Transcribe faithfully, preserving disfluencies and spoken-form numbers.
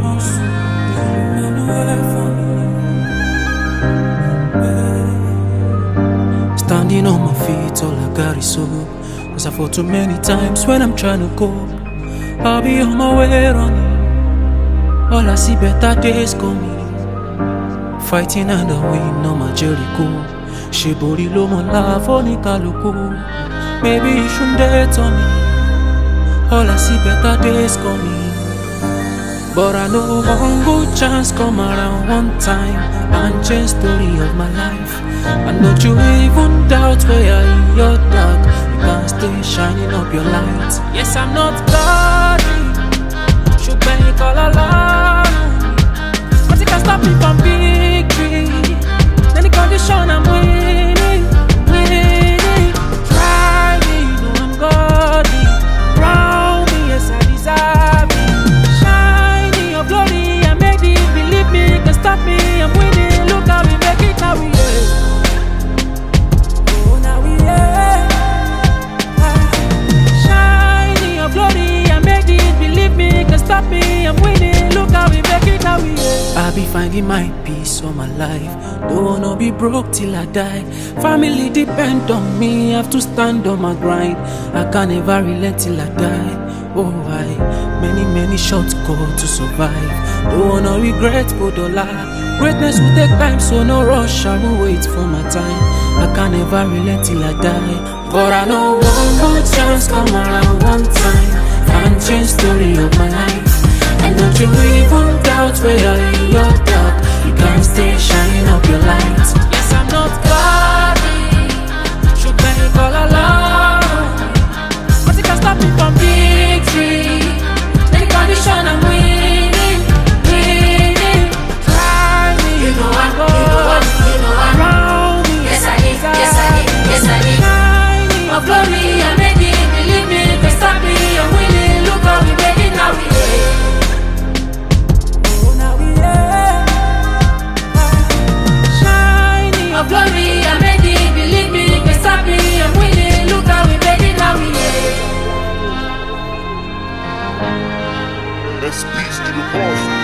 Standing on my feet, all I got is hope. Cause I fall too many times when I'm trying to cope. I'll be on my way running. All I see better days coming. Fighting and I win on my Jericho. She body low my life on Ikaluko. Maybe you shouldn't date on me. All I see better days coming. But I know one good chance come around one time and change story of my life. And don't you even doubt where you're in your dark. You can stay shining up your light. Yes, I'm not godly. Should bank all along. But it can stop me from victory. Any condition I'm winning, winning. Try me, you know I'm godly. Round me, yes I deserve it. Shine your glory and make it. Believe me, can stop me, I'm winning. Look how we make it, now we are. Oh, now we are. Shine your glory and make it. Believe me, can stop me, I'm winning. Look how we make it, now we are. I be finding my peace all my life. Don't wanna be broke till I die. Family depend on me, have to stand on my grind. I can never relent till I die. Oh, I many, many shots go to survive. Don't wanna regret Bodola. Greatness will take time, so no rush. I will wait for my time. I can never relent till I die. But I know one good chance come around one time and change story of my life. And don't you even doubt where you're in your dark. You can't stay shining up your light. Yes, I'm not godly. Should bank all along. But it can stop me from victory. Any condition I'm winning, winning. Try me, You know I'm, go. you know I'm, you know I'm. Around me, Yes I did, yes I did, yes I did. shining My glory I made it, believe me, can stop me, I'm winning. Look how we made it, now we are. Oh, now we are. Shining My glory I made it, believe me, can stop me, I'm winning. Look how we made it, now we are. Let's peace to the boss.